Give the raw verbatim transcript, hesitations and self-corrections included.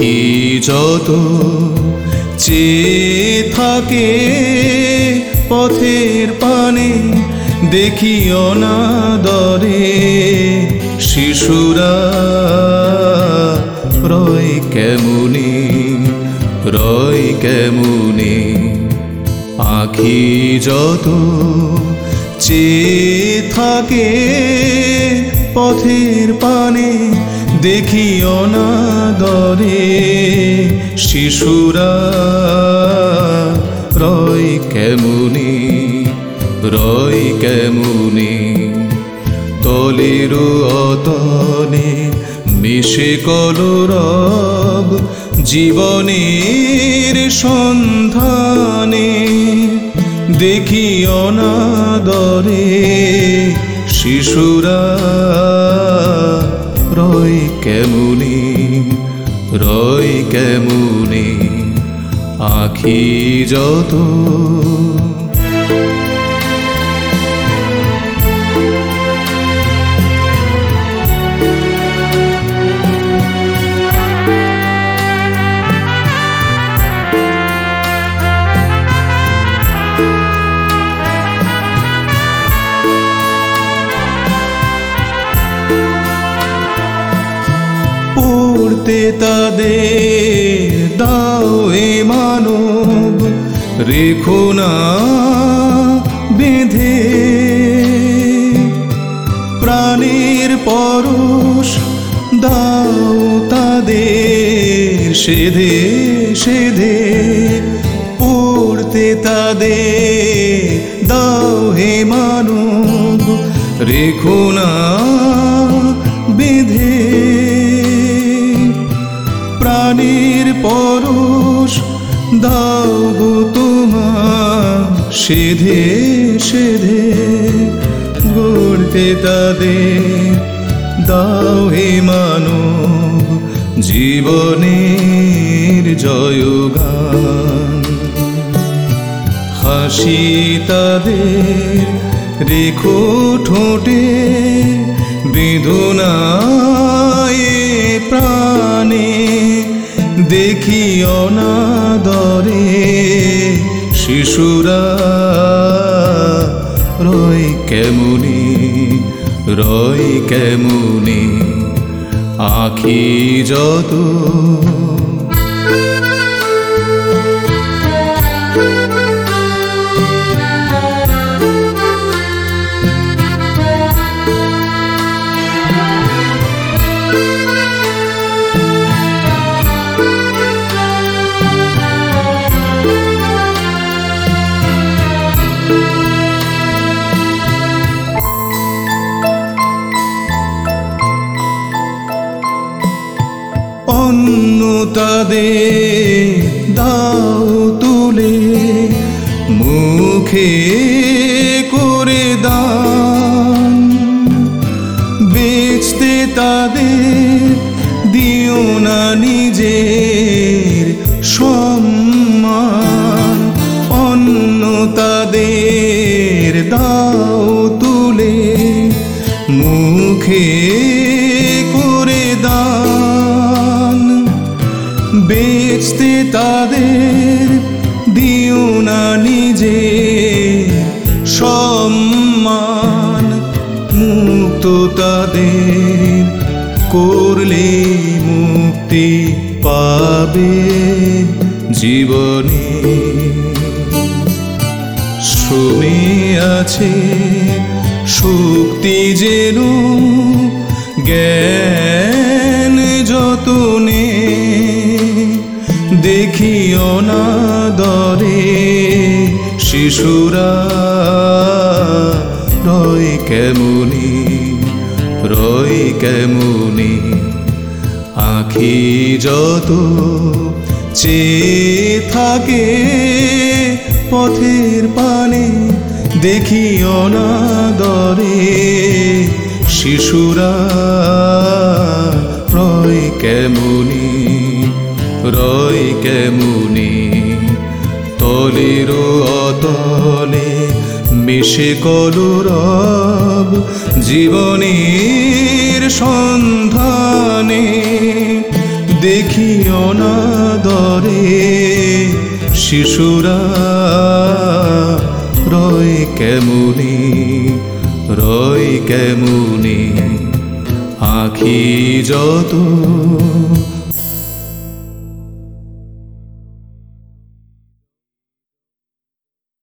আঁখি যত চেয়ে থাকে পথের পানে, দেখি অনাদরে শিশুরা রয় কেমনে, রয় কেমনে। আঁখি যত চেয়ে থাকে পথের পানে, দেখি অনাদরে শিশুরা রয় কেমনে, রয় কেমনে। তলের অতলে মিশে কলরব জীবনের সন্ধানে, দেখি অনাদরে শিশুরা রয় কেমনে, রয় কেমনে। আঁখি যত পড়তে তাদের দাও এ মানব, রেখো না বেঁধে। প্রাণের পরশ দাও তাদের সেধে সেধে, পড়তে তাদের দাও হে মানব, রেখো না বেঁধে। প্রাণের পরশ দাও গো তোমার সেধে সেধে, গড়তে তাদের দাও হে মানব জীবনের জয়গান। হাসি তাদের রেখো ঠোঁটে, বেদনায় প্রাণে, দেখি অনাদরে শিশুরা রয় কেমনে, রয় কেমনে। আঁখি যত অন্য তাদের দাও তুলে, মুখে করে দান। বেচতে তাদের দিও না নিজের সম্মান। অন্য তাদের দাও তুলে, মুখে করে দান। বেচতে তাদের দিও না নিজের সম্মান। মুক্ত তাদের করলে মুক্তি পাবে জীবনে। শ্রমে আছে শক্তি যেন, জ্ঞান যতনে, দেখি অনাদরে শিশুরা রয় কেমনে, রয় কেমনে। আঁখি যত চেয়ে থাকে পথের পানে, দেখি অনাদরে শিশুরা রয় কেমনে, রয় কেমনে। তলের অতলে মিশে কলরব জীবনের সন্ধানে, দেখি অনাদরে শিশুরা রয় কেমনি, রয় কেমনি, আঁখি যত